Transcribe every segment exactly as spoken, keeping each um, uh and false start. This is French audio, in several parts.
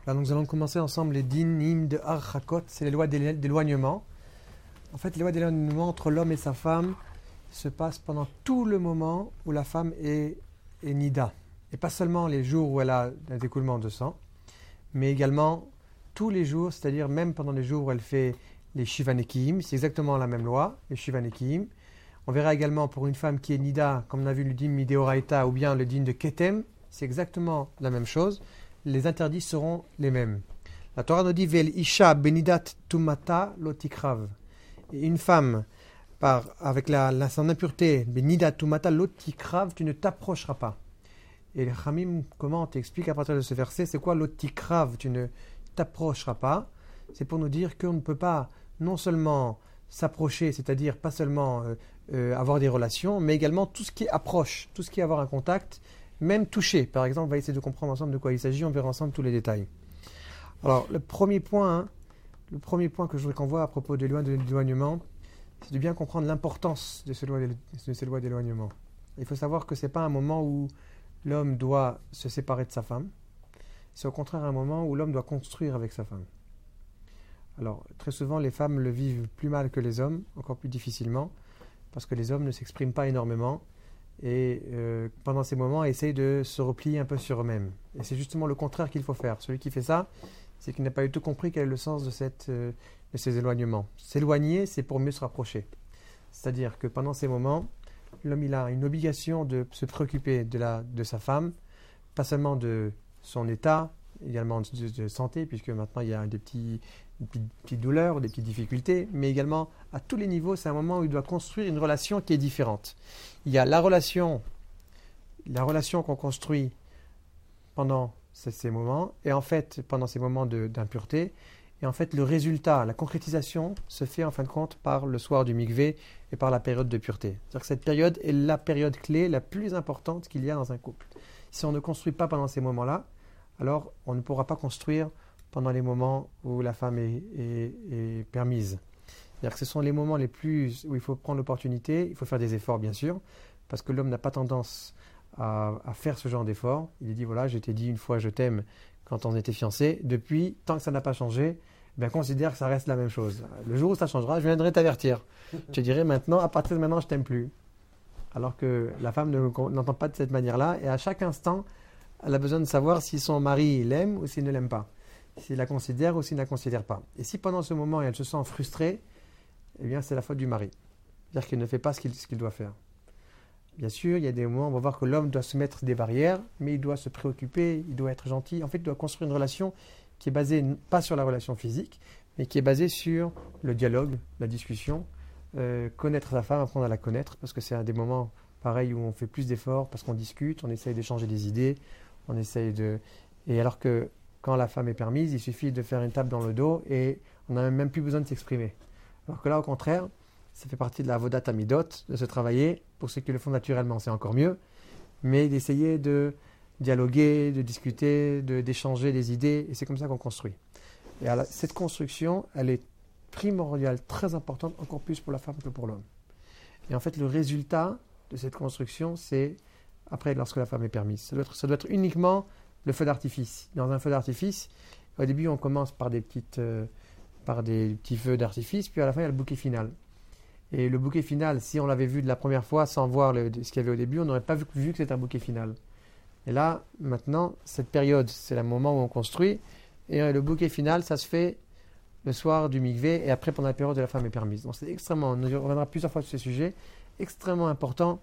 Là, nous allons commencer ensemble les dinim de Archakot, c'est les lois d'éloignement. En fait, les lois d'éloignement entre l'homme et sa femme se passent pendant tout le moment où la femme est, est nida. Et pas seulement les jours où elle a un écoulement de sang, mais également tous les jours, c'est-à-dire même pendant les jours où elle fait les shivanekim, c'est exactement la même loi, les shivanekim. On verra également pour une femme qui est nida, comme on a vu le din mideoraita ou bien le din de ketem, c'est exactement la même chose. Les interdits seront les mêmes. La Torah nous dit Vel isha benidat tumata lotikrav. Et une femme par avec la, la son impureté benidat tumata lotikrav, tu ne t'approcheras pas. Et les Chamim commentent et expliquent à partir de ce verset, c'est quoi lotikrav, tu ne t'approcheras pas. C'est pour nous dire qu'on ne peut pas non seulement s'approcher, c'est-à-dire pas seulement euh, euh, avoir des relations, mais également tout ce qui est approche, tout ce qui est avoir un contact, même toucher. Par exemple, on va essayer de comprendre ensemble de quoi il s'agit, on verra ensemble tous les détails. Alors, le premier point, hein, le premier point que je voudrais qu'on voit à propos des lois de l'éloignement, c'est de bien comprendre l'importance de ces lois, de ces lois d'éloignement. Il faut savoir que ce n'est pas un moment où l'homme doit se séparer de sa femme, c'est au contraire un moment où l'homme doit construire avec sa femme. Alors, très souvent, les femmes le vivent plus mal que les hommes, encore plus difficilement, parce que les hommes ne s'expriment pas énormément et euh, pendant ces moments, essayent de se replier un peu sur eux-mêmes. Et c'est justement le contraire qu'il faut faire. Celui qui fait ça, c'est qu'il n'a pas du tout compris quel est le sens de, cette, euh, de ces éloignements. S'éloigner, c'est pour mieux se rapprocher. C'est-à-dire que pendant ces moments, l'homme il a une obligation de se préoccuper de, la, de sa femme, pas seulement de son état, également de, de santé, puisque maintenant il y a des petits, des petites, petites douleurs, des petites difficultés, mais également à tous les niveaux, c'est un moment où il doit construire une relation qui est différente. Il y a la relation, la relation qu'on construit pendant ces, ces moments, et en fait, pendant ces moments de, d'impureté, et en fait, le résultat, la concrétisation se fait en fin de compte par le soir du mikvé et par la période de pureté. C'est-à-dire que cette période est la période clé, la plus importante qu'il y a dans un couple. Si on ne construit pas pendant ces moments-là, alors on ne pourra pas construire pendant les moments où la femme est, est, est permise. C'est-à-dire que ce sont les moments les plus où il faut prendre l'opportunité, il faut faire des efforts bien sûr, parce que l'homme n'a pas tendance à, à faire ce genre d'efforts. Il est dit, voilà, je t'ai dit une fois je t'aime quand on était fiancés, depuis, tant que ça n'a pas changé, ben, considère que ça reste la même chose. Le jour où ça changera, je viendrai t'avertir. Je te dirai maintenant, à partir de maintenant, je t'aime plus. Alors que la femme ne, n'entend pas de cette manière-là, et à chaque instant, elle a besoin de savoir si son mari l'aime ou s'il ne l'aime pas, s'il la considère ou s'il ne la considère pas. Et si pendant ce moment, elle se sent frustrée, eh bien, c'est la faute du mari. C'est-à-dire qu'il ne fait pas ce qu'il, ce qu'il doit faire. Bien sûr, il y a des moments où on va voir que l'homme doit se mettre des barrières, mais il doit se préoccuper, il doit être gentil. En fait, il doit construire une relation qui est basée, pas sur la relation physique, mais qui est basée sur le dialogue, la discussion, euh, connaître sa femme, apprendre à la connaître, parce que c'est un des moments pareils où on fait plus d'efforts, parce qu'on discute, on essaye d'échanger des idées, on essaye de... Et alors que quand la femme est permise, il suffit de faire une tape dans le dos et on n'a même plus besoin de s'exprimer. Alors que là, au contraire, ça fait partie de la avodat amidot, de se travailler. Pour ceux qui le font naturellement, c'est encore mieux. Mais d'essayer de dialoguer, de discuter, de, d'échanger des idées. Et c'est comme ça qu'on construit. Et alors, cette construction, elle est primordiale, très importante, encore plus pour la femme que pour l'homme. Et en fait, le résultat de cette construction, c'est après, lorsque la femme est permise. Ça doit être, ça doit être uniquement le feu d'artifice. Dans un feu d'artifice, au début, on commence par des, petites, euh, par des petits feux d'artifice, puis à la fin, il y a le bouquet final. Et le bouquet final, si on l'avait vu de la première fois sans voir le, ce qu'il y avait au début, on n'aurait pas vu, vu que c'était un bouquet final. Et là, maintenant, cette période, c'est le moment où on construit. Et le bouquet final, ça se fait le soir du mikvé et après pendant la période où la femme est permise. Donc c'est extrêmement, on reviendra plusieurs fois sur ce sujet, extrêmement important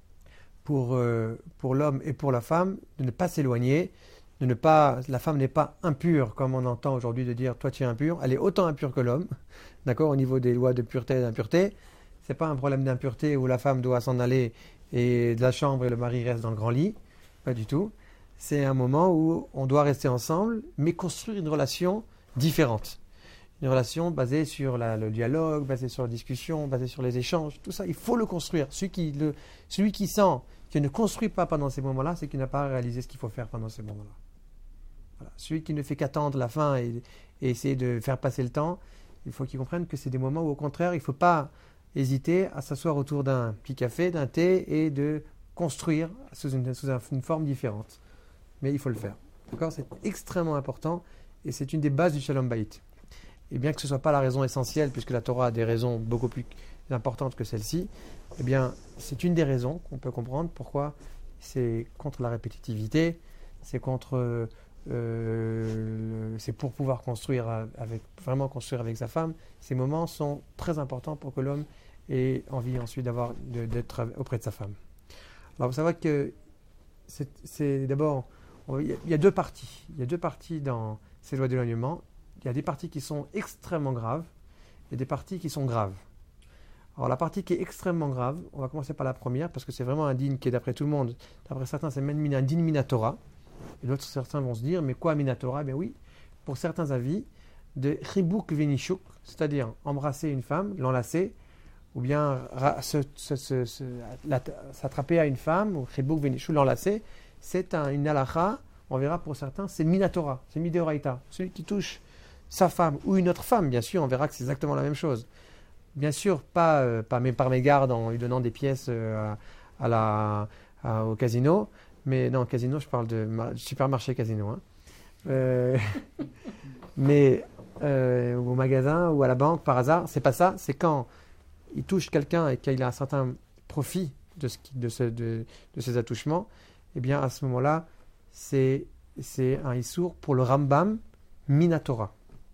pour, euh, pour l'homme et pour la femme de ne pas s'éloigner, de ne pas, la femme n'est pas impure comme on entend aujourd'hui de dire toi tu es impur, elle est autant impure que l'homme, d'accord, au niveau des lois de pureté et d'impureté. C'est pas un problème d'impureté où la femme doit s'en aller et de la chambre et le mari reste dans le grand lit, pas du tout. C'est un moment où on doit rester ensemble, mais construire une relation différente. Une relation basée sur la, le dialogue, basée sur la discussion, basée sur les échanges, tout ça, il faut le construire. Celui qui, le, celui qui sent qu'il ne construit pas pendant ces moments-là, c'est qu'il n'a pas réalisé ce qu'il faut faire pendant ces moments-là. Voilà. Celui qui ne fait qu'attendre la fin et, et essayer de faire passer le temps, il faut qu'il comprenne que c'est des moments où, au contraire, il ne faut pas hésiter à s'asseoir autour d'un petit café, d'un thé et de construire sous une, sous une forme différente. Mais il faut le faire. D'accord ? C'est extrêmement important et c'est une des bases du Shalom Bayit. Et bien que ce ne soit pas la raison essentielle, puisque la Torah a des raisons beaucoup plus importantes que celle-ci, eh bien, c'est une des raisons qu'on peut comprendre pourquoi c'est contre la répétitivité, c'est contre, euh, c'est pour pouvoir construire avec, vraiment construire avec sa femme. Ces moments sont très importants pour que l'homme ait envie ensuite d'avoir, de, d'être auprès de sa femme. Alors, vous savez que c'est, c'est d'abord, il y a deux parties. Il y a deux parties dans ces lois d'éloignement. Il y a des parties qui sont extrêmement graves et des parties qui sont graves. Alors la partie qui est extrêmement grave, on va commencer par la première, parce que c'est vraiment un din qui est d'après tout le monde, d'après certains c'est même un din minatora, et d'autres certains vont se dire, mais quoi minatora? Eh bien oui, pour certains avis, de chibuk venishuk, c'est-à-dire embrasser une femme, l'enlacer, ou bien ra- se, se, se, se, la, s'attraper à une femme, ou chibuk venishuk, l'enlacer, c'est un, une halakha, on verra pour certains, c'est minatora, c'est mideoraita, celui qui touche sa femme, ou une autre femme, bien sûr, on verra que c'est exactement la même chose. Bien sûr, pas, euh, pas mais par mégarde en lui donnant des pièces euh, à, à la, à, au casino, mais non, casino, je parle de ma, supermarché casino. Hein. Euh, mais euh, au magasin ou à la banque, par hasard, c'est pas ça. C'est quand il touche quelqu'un et qu'il a un certain profit de, ce qui, de, ce, de, de ces attouchements, eh bien à ce moment-là, c'est, c'est un issour pour le Rambam Minatora.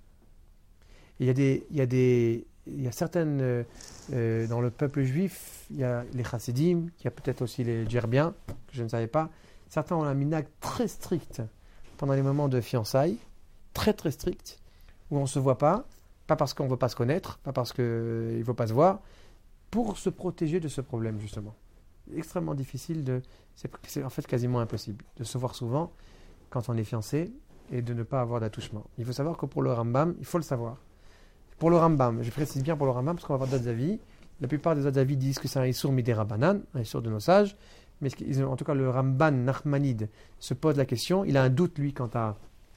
Il y a des. Il y a des Il y a certaines, euh, euh, dans le peuple juif, il y a les chassidim, il y a peut-être aussi les djerbiens, que je ne savais pas. Certains ont un minhag très strict pendant les moments de fiançailles, très très strict, où on ne se voit pas, pas parce qu'on ne veut pas se connaître, pas parce qu'il euh, ne faut pas se voir, pour se protéger de ce problème justement. Extrêmement difficile, de, c'est, c'est en fait quasiment impossible, de se voir souvent quand on est fiancé et de ne pas avoir d'attouchement. Il faut savoir que pour le Rambam, il faut le savoir. Pour le Rambam, je précise bien pour le Rambam parce qu'on va avoir d'autres avis. La plupart des autres avis disent que c'est un Issour Midera Banan, un Issour de nos sages. Mais en tout cas, le Ramban Nachmanide se pose la question. Il a un doute, lui, quant à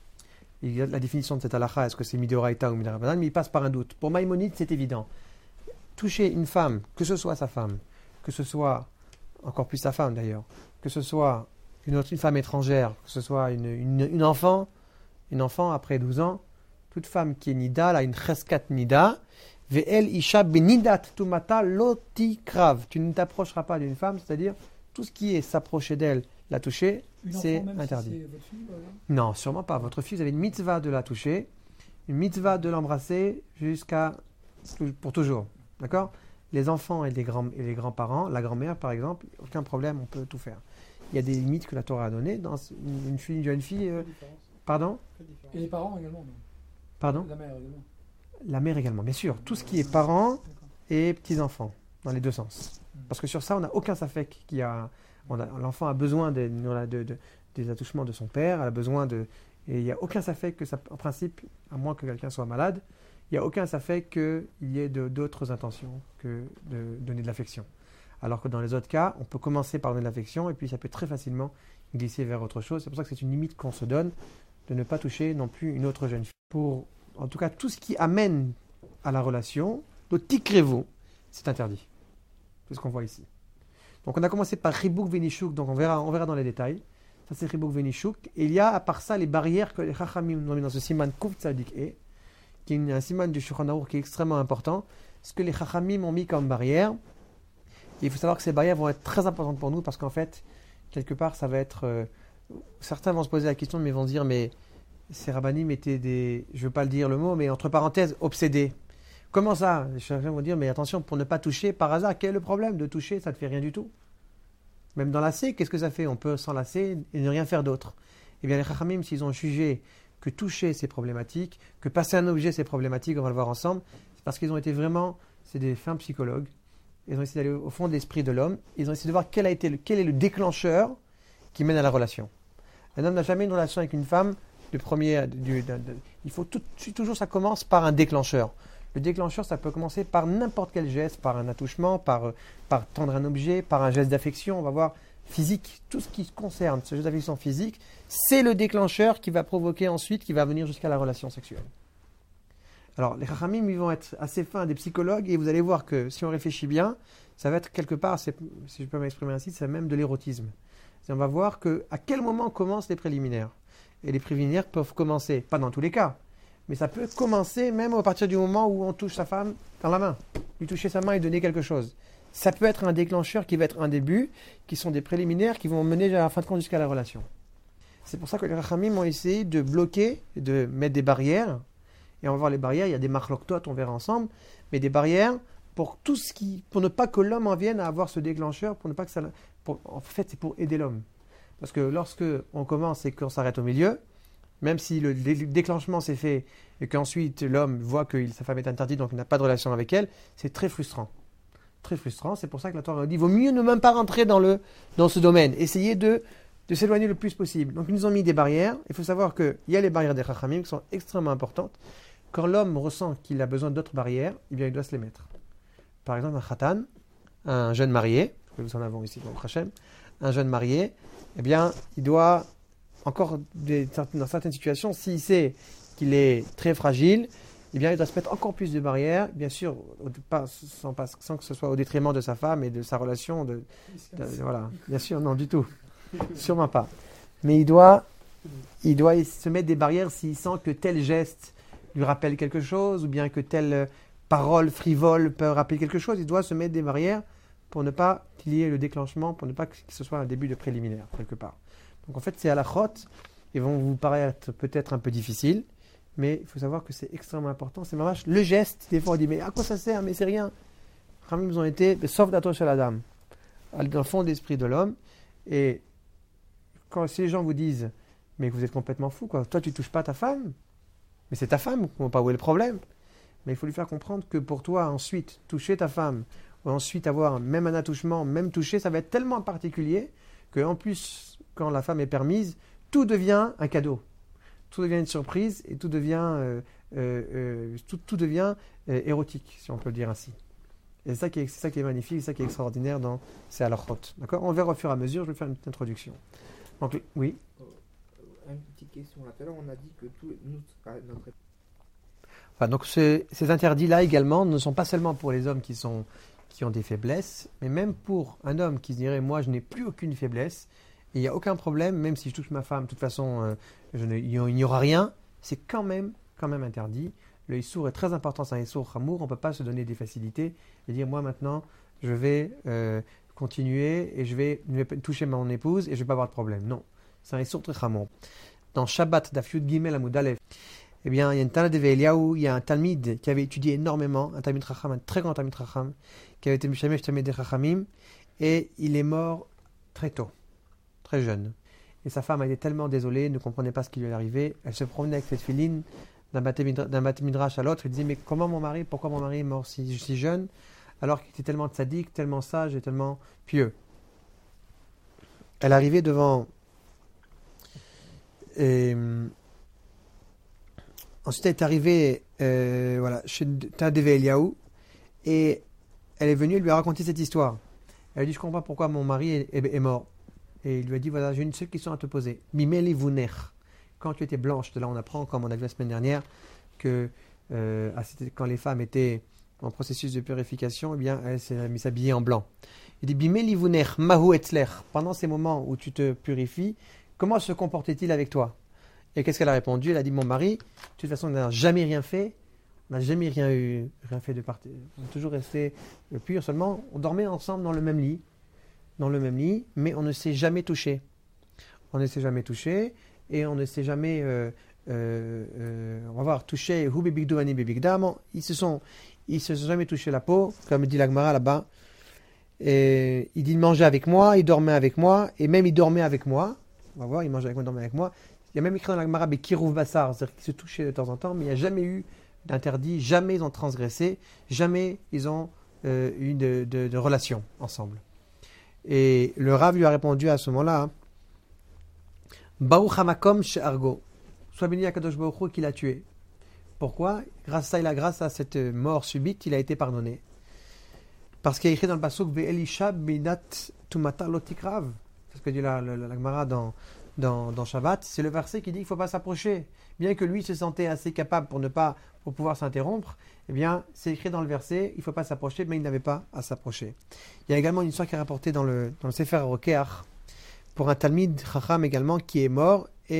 il a la définition de cette halakha, est-ce que c'est Midoraita ou Midera Banan, mais il passe par un doute. Pour Maïmonide, c'est évident. Toucher une femme, que ce soit sa femme, que ce soit, encore plus sa femme d'ailleurs, que ce soit une, autre, une femme étrangère, que ce soit une, une, une enfant, une enfant après douze ans, toute femme qui est nida, elle a une cheskat nida. Ve'el isha benidat tumata loti krav. Tu ne t'approcheras pas d'une femme, c'est-à-dire tout ce qui est s'approcher d'elle, la toucher, une c'est enfant, même interdit. Si c'est votre fille, voilà. Non, sûrement pas. Votre fille, vous avez une mitzvah de la toucher, une mitzvah de l'embrasser jusqu'à pour toujours. D'accord? Les enfants et les, grands, et les grands-parents, la grand-mère par exemple, aucun problème, on peut tout faire. Il y a des limites que la Torah a données. Dans une, une, fille, une jeune fille. Euh, pardon? Et les parents également, non? Pardon? La mère également. La mère également, bien sûr. Tout ce qui est parents et petits-enfants, dans les deux sens. Parce que sur ça, on n'a aucun safek. Qui a, on a, l'enfant a besoin de, de, de, des attouchements de son père, elle a besoin de... Et il n'y a aucun safek que ça, en principe, à moins que quelqu'un soit malade, il n'y a aucun safek qu'il y ait de, d'autres intentions que de donner de l'affection. Alors que dans les autres cas, on peut commencer par donner de l'affection et puis ça peut très facilement glisser vers autre chose. C'est pour ça que c'est une limite qu'on se donne de ne pas toucher non plus une autre jeune fille. Pour, en tout cas, tout ce qui amène à la relation, le tikrevo, c'est interdit. C'est ce qu'on voit ici. Donc on a commencé par Chibuk Venishuk, donc on verra, on verra dans les détails. Ça c'est Chibuk Venishuk. Et il y a à part ça les barrières que les Chachamim ont mis dans ce siman Kuf Tzadik E, qui est un siman du Shulchan Aruch qui est extrêmement important. Ce que les Chachamim ont mis comme barrière. Et il faut savoir que ces barrières vont être très importantes pour nous parce qu'en fait, quelque part, ça va être... Euh, certains vont se poser la question, mais vont se dire, mais ces rabbanim étaient des, je ne veux pas le dire le mot, mais entre parenthèses, obsédés. Comment ça? Certains vont dire, mais attention, pour ne pas toucher, par hasard, quel est le problème de toucher? Ça ne fait rien du tout. Même d'enlacer, qu'est-ce que ça fait? On peut s'enlacer et ne rien faire d'autre. Eh bien, les chachamim, s'ils ont jugé que toucher, c'est problématique, que passer un objet, c'est problématique, on va le voir ensemble, c'est parce qu'ils ont été vraiment, c'est des fins psychologues, ils ont essayé d'aller au fond de l'esprit de l'homme, ils ont essayé de voir quel, a été le, quel est le déclencheur qui mène à la relation. Un homme n'a jamais une relation avec une femme, de premier, du, de, de, il faut tout, toujours, ça commence par un déclencheur. Le déclencheur, ça peut commencer par n'importe quel geste, par un attouchement, par, par tendre un objet, par un geste d'affection, on va voir, physique, tout ce qui concerne ce geste d'affection physique, c'est le déclencheur qui va provoquer ensuite, qui va venir jusqu'à la relation sexuelle. Alors, les chachamim, ils vont être assez fins, des psychologues, et vous allez voir que si on réfléchit bien, ça va être quelque part, si je peux m'exprimer ainsi, c'est même de l'érotisme. Et on va voir que, à quel moment commencent les préliminaires. et les préliminaires peuvent commencer, pas dans tous les cas, mais ça peut commencer même à partir du moment où on touche sa femme dans la main. Lui toucher sa main et donner quelque chose. Ça peut être un déclencheur qui va être un début, qui sont des préliminaires qui vont mener à la fin de compte jusqu'à la relation. C'est pour ça que les Rachamim ont essayé de bloquer, de mettre des barrières. Et on va voir les barrières, il y a des marloktot, on verra ensemble, mais des barrières pour tout ce qui, pour ne pas que l'homme en vienne à avoir ce déclencheur, pour ne pas que ça, pour, en fait, c'est pour aider l'homme. Parce que lorsque on commence et qu'on s'arrête au milieu, même si le déclenchement s'est fait et qu'ensuite l'homme voit que sa femme est interdite, donc il n'a pas de relation avec elle, c'est très frustrant. Très frustrant. C'est pour ça que la Torah dit, il vaut mieux ne même pas rentrer dans, le, dans ce domaine. Essayez de, de s'éloigner le plus possible. Donc ils nous ont mis des barrières. Il faut savoir qu'il y a les barrières des Chachamim qui sont extrêmement importantes. Quand l'homme ressent qu'il a besoin d'autres barrières, eh bien il doit se les mettre. Par exemple, un Khatan, un jeune marié, nous en avons ici dans Hachem, un jeune marié, eh bien il doit, encore des, dans certaines situations, s'il sait qu'il est très fragile, eh bien, il doit se mettre encore plus de barrières, bien sûr, pas, sans, pas, sans que ce soit au détriment de sa femme et de sa relation. De, de, de, voilà, bien sûr, non, du tout. Sûrement pas. Mais il doit, il doit se mettre des barrières s'il sent que tel geste lui rappelle quelque chose, ou bien que telle parole frivole peut rappeler quelque chose. Il doit se mettre des barrières pour ne pas qu'il y ait le déclenchement, pour ne pas que ce soit un début de préliminaire, quelque part. Donc en fait, c'est à la chôte, ils vont vous paraître peut-être un peu difficiles, mais il faut savoir que c'est extrêmement important. C'est marrant. Le geste, des fois on dit, mais à quoi ça sert? Mais c'est rien. Ramim, ils ont été, sauf d'attendre chez la dame, dans le fond d'esprit de l'homme. Et quand si les gens vous disent, mais vous êtes complètement fou, quoi. Toi, tu touches pas ta femme, mais c'est ta femme, on ne voit pas où est le problème. Mais il faut lui faire comprendre que pour toi, ensuite, toucher ta femme, ou ensuite avoir même un attouchement, même toucher, ça va être tellement particulier qu'en plus, quand la femme est permise, tout devient un cadeau. Tout devient une surprise et tout devient, euh, euh, euh, tout, tout devient euh, érotique, si on peut le dire ainsi. Et c'est ça qui est, c'est ça qui est magnifique, c'est ça qui est extraordinaire dans c'est à la chôte. D'accord? On verra au fur et à mesure, je vais faire une petite introduction. Donc, oui. Une petite question. Là, tout à l'heure, on a dit que tout, nous, notre... Enfin, donc, ce, ces interdits-là également ne sont pas seulement pour les hommes qui, sont, qui ont des faiblesses, mais même pour un homme qui se dirait, moi, je n'ai plus aucune faiblesse, et il n'y a aucun problème, même si je touche ma femme, de toute façon, euh, je ne, il n'y aura rien, c'est quand même, quand même interdit. Le issour est très important, c'est un issour chamour, on ne peut pas se donner des facilités et dire, moi maintenant, je vais euh, continuer et je vais, je vais toucher mon épouse et je ne vais pas avoir de problème. Non, c'est un issour très chamour. Dans Shabbat, Daf Yud Gimel Amud Aleph, eh bien, il y a une Tana de Ve'eliaou, il y a un Talmid qui avait étudié énormément, un Talmid Chacham, un très grand Talmid Chacham, qui avait été Mishamesh Talmid Chachamim, et il est mort très tôt. Très jeune. Et sa femme a été tellement désolée, ne comprenait pas ce qui lui est arrivé. Elle se promenait avec cette filine d'un Beth Midrash à l'autre. Elle disait, mais comment mon mari, pourquoi mon mari est mort si, si jeune, alors qu'il était tellement tzaddik, tellement sage et tellement pieux. Elle arrivait devant... Et... Ensuite, elle est arrivée euh, voilà, chez Tadeve Eliaou et elle est venue lui a raconté cette histoire. Elle a dit, je ne comprends pas pourquoi mon mari est, est, est mort. Et il lui a dit, voilà, j'ai une seule question à te poser. Mimeli vuner. Quand tu étais blanche, de là on apprend, comme on a vu la semaine dernière, que euh, quand les femmes étaient en processus de purification, eh bien, elles s'habillaient en blanc. Il dit, Bimeli vuner, mahu etzler. Pendant ces moments où tu te purifies, comment se comportait-il avec toi? Et qu'est-ce qu'elle a répondu? Elle a dit, mon mari, de toute façon, on n'a jamais rien fait. On n'a jamais rien eu, rien fait de partie. On a toujours resté pur, seulement on dormait ensemble dans le même lit. dans le même lit, mais on ne s'est jamais touché. On ne s'est jamais touché, et on ne s'est jamais, euh, euh, euh, on va voir, touché, hu bebigdu ani bebigdam, ils se sont, ils se sont jamais touché la peau, comme dit la Gemara là-bas. Et il dit, il mangeait avec moi, il dormait avec moi, et même il dormait avec moi. On va voir, il mangeait avec moi, il dormait avec moi. Il y a même écrit dans la Gemara, bekiruv basar, c'est-à-dire qu'ils se touchaient de temps en temps, mais il n'y a jamais eu d'interdit, jamais ils ont transgressé, jamais ils ont euh, eu de, de, de relation ensemble. Et le Rav lui a répondu à ce moment-là, Baruch hamakom she'argo, sois béni Akadosh Baruch Hu qui l'a tué. Pourquoi? Grâce à ça, grâce à cette mort subite, il a été pardonné. Parce qu'il y a écrit dans le pasuk Ve'elisha binat tumata lotikrav. C'est ce que dit la, la, la, la Gemara dans, dans, dans Shabbat. C'est le verset qui dit qu'il ne faut pas s'approcher. Bien que lui se sentait assez capable pour ne pas pour pouvoir s'interrompre, eh bien, c'est écrit dans le verset, il ne faut pas s'approcher, mais il n'avait pas à s'approcher. Il y a également une histoire qui est rapportée dans le, dans le Sefer Rokeach, pour un Talmid Chacham également, qui est mort, et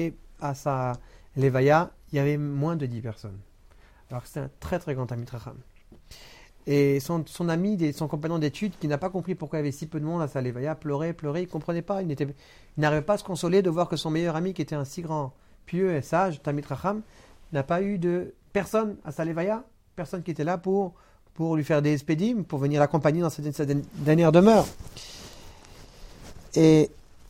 à sa levaya, il y avait moins de dix personnes. Alors que c'était un très très grand Talmid Chacham. Et son, son ami, son compagnon d'études, qui n'a pas compris pourquoi il y avait si peu de monde à sa levaya, pleurait, pleurait, il ne comprenait pas. Il, il n'arrivait pas à se consoler de voir que son meilleur ami, qui était un si grand, pieux et sage, Talmid Chacham, n'a pas eu de personne à sa levaya, personne qui était là pour, pour lui faire des espédimes, pour venir l'accompagner dans sa, sa dernière demeure. Et,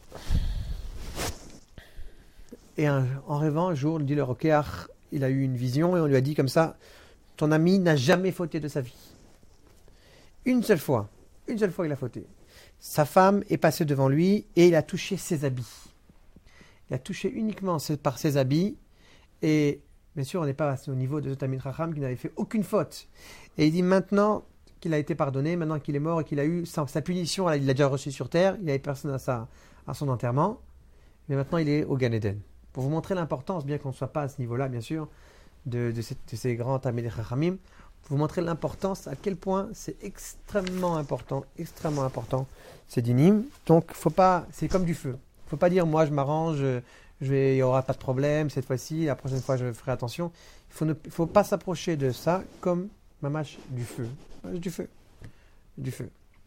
et un, en rêvant, un jour, dit le Rokeach, il a eu une vision et on lui a dit comme ça, ton ami n'a jamais fauté de sa vie. Une seule fois, une seule fois il a fauté. Sa femme est passée devant lui et il a touché ses habits. Il a touché uniquement par ses habits et bien sûr on n'est pas au niveau de ce Talmid Chacham qui n'avait fait aucune faute. Et il dit maintenant qu'il a été pardonné, maintenant qu'il est mort et qu'il a eu sa, sa punition, il l'a déjà reçu sur terre, il n'avait personne à, sa, à son enterrement, mais maintenant il est au Gan Eden. Pour vous montrer l'importance, bien qu'on ne soit pas à ce niveau-là bien sûr, de, de, ces, de ces grands Talmidei Chachamim, pour vous montrer l'importance, à quel point c'est extrêmement important, extrêmement important, ces dinim. Donc, faut pas, c'est comme du feu. Il ne faut pas dire, moi, je m'arrange, je vais, il n'y aura pas de problème cette fois-ci, la prochaine fois, je ferai attention. Il ne faut, faut pas s'approcher de ça comme mamash du feu. Du feu. Du feu.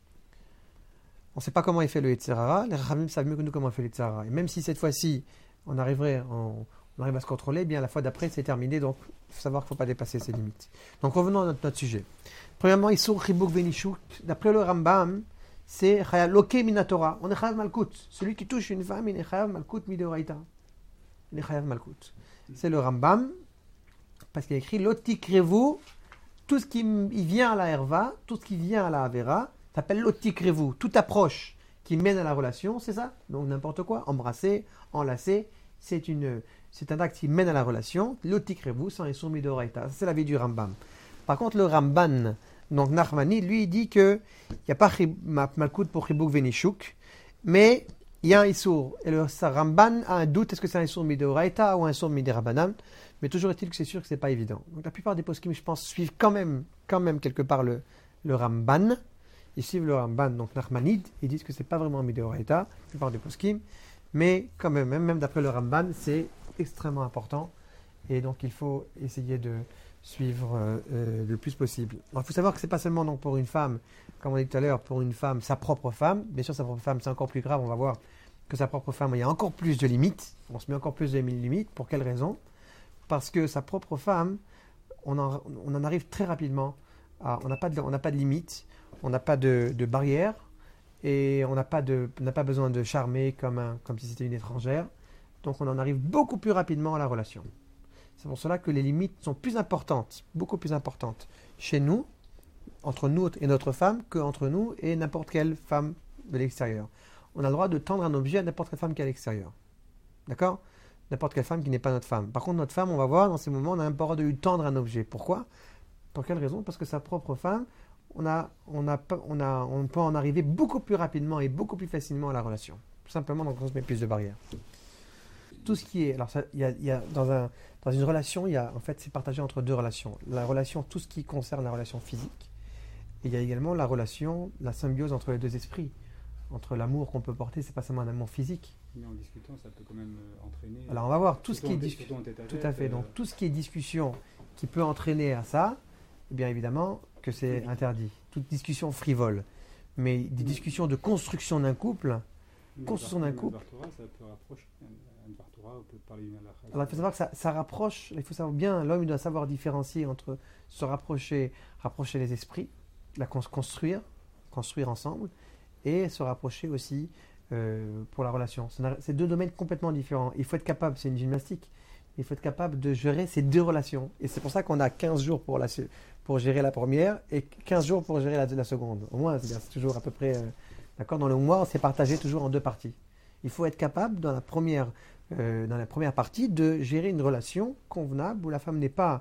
On ne sait pas comment il fait le Yetzer Hara. Les Chachamim savent mieux que nous comment il fait le Yetzer Hara. Et même si cette fois-ci, on arriverait en... on arrive à se contrôler, bien la fois d'après c'est terminé, donc il faut savoir qu'il ne faut pas dépasser ses limites. Donc revenons à notre, notre sujet. Premièrement, Isur Chibuk Venishuk, d'après le Rambam, c'est Loke Minatora. On est Chayav Malkut. Celui qui touche une femme, il est Chayav Malkut Midoraita. Il est Chayav Malkut. C'est le Rambam, parce qu'il a écrit Lotikrevu, tout ce qui il vient à la Herva, tout ce qui vient à la Avera, s'appelle Lotikrevu. Toute approche qui mène à la relation, c'est ça. Donc n'importe quoi, embrasser, enlacer. C'est, une, c'est un acte qui mène à la relation. L'otikrevu, sans les sourmis d'oraita. C'est l'avis du Rambam. Par contre, le Ramban, donc Nachmani, lui, il dit qu'il n'y a pas malkout pour Chibuk Venishuk, mais il y a un Issour. Et le Ramban a un doute, est-ce que c'est un Issour midoraita ou un Issour midirabanan? Mais toujours est-il que c'est sûr que ce n'est pas évident. Donc la plupart des poskim, je pense, suivent quand même, quand même quelque part le, le Ramban. Ils suivent le Ramban, donc Nachmanide, ils disent que ce n'est pas vraiment midoraita, la plupart des poskim. Mais quand même, même, même d'après le Ramban, c'est extrêmement important. Et donc, il faut essayer de suivre euh, euh, le plus possible. Alors, il faut savoir que ce n'est pas seulement donc, pour une femme, comme on a dit tout à l'heure, pour une femme, sa propre femme. Bien sûr, sa propre femme, c'est encore plus grave. On va voir que sa propre femme, il y a encore plus de limites. On se met encore plus de limites. Pour quelle raison? Parce que sa propre femme, on en, on en arrive très rapidement à... On n'a pas de, on n'a pas de limites, on n'a pas de, de barrières. Et on n'a pas, de, on n'a pas besoin de charmer comme, un, comme si c'était une étrangère. Donc on en arrive beaucoup plus rapidement à la relation. C'est pour cela que les limites sont plus importantes, beaucoup plus importantes chez nous, entre nous et notre femme, qu'entre nous et n'importe quelle femme de l'extérieur. On a le droit de tendre un objet à n'importe quelle femme qui est à l'extérieur. D'accord? N'importe quelle femme qui n'est pas notre femme. Par contre, notre femme, on va voir, dans ces moments, on a un peu le droit de lui tendre un objet. Pourquoi? Pour quelle raison? Parce que sa propre femme, On, a, on, a, on, a, on peut en arriver beaucoup plus rapidement et beaucoup plus facilement à la relation. Tout simplement, donc on se met plus de barrières. Tout ce qui est... Alors, ça, y a, y a, dans, un, dans une relation, il y a, en fait, c'est partagé entre deux relations. La relation, tout ce qui concerne la relation physique. Et il y a également la relation, la symbiose entre les deux esprits. Entre l'amour qu'on peut porter, c'est pas seulement un amour physique. Mais en discutant, ça peut quand même euh, entraîner... Alors, on va voir tout ce qui est discussion. Tout à fait. Euh... Donc, tout ce qui est discussion qui peut entraîner à ça, eh bien évidemment... que c'est interdit. Toute discussion frivole. Mais des discussions de construction d'un couple, mais construction d'un couple... Torah, ça peut rapprocher. Un Torah, on peut parler d'une halakha. Alors il faut savoir que ça, ça rapproche, il faut savoir bien, l'homme il doit savoir différencier entre se rapprocher, rapprocher les esprits, la construire, construire ensemble, et se rapprocher aussi euh, pour la relation. C'est deux domaines complètement différents. Il faut être capable, c'est une gymnastique, il faut être capable de gérer ces deux relations. Et c'est pour ça qu'on a quinze jours pour, la, pour gérer la première et quinze jours pour gérer la, la seconde. Au moins, c'est toujours à peu près... Euh, d'accord, dans le mois, c'est partagé toujours en deux parties. Il faut être capable, dans la première, euh, dans la première partie, de gérer une relation convenable où la femme n'est pas,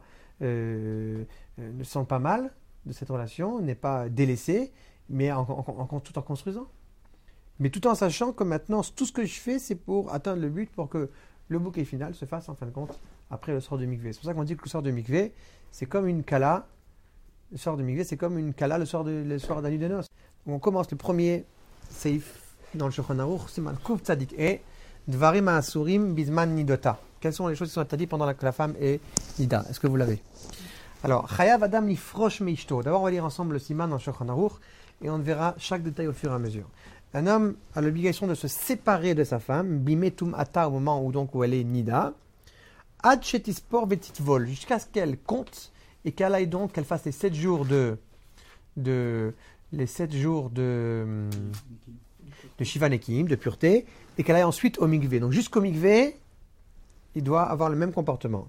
euh, euh, ne se sent pas mal de cette relation, n'est pas délaissée, mais en, en, en, tout en construisant. Mais tout en sachant que maintenant, tout ce que je fais, c'est pour atteindre le but, pour que le bouquet final se fasse en fin de compte après le sort de mikvé. C'est pour ça qu'on dit que le sort de mikvé, c'est comme une kala. Le sort de mikvé, c'est comme une kala, le sort de le sort d'Anu de noces. On commence le premier seif dans le Shulchan Aruch, Siman Kuf Tzadik E, Dvarim Ha'asurim Bizman Nidota. Quelles sont les choses qui sont interdites pendant la, que la femme est nida? Est-ce que vous l'avez? Alors, chayav adam lifrosh meishto. D'abord, on va lire ensemble le siman dans Shulchan Aruch et on verra chaque détail au fur et à mesure. Un homme a l'obligation de se séparer de sa femme, bimetum ata, au moment où, donc, où elle est nida, ad shetispor vetitvol, jusqu'à ce qu'elle compte et qu'elle aille donc, qu'elle fasse les sept jours de, de les sept jours de, de Shiva Nekim, de pureté, et qu'elle aille ensuite au mikvé. Donc jusqu'au mikvé, il doit avoir le même comportement.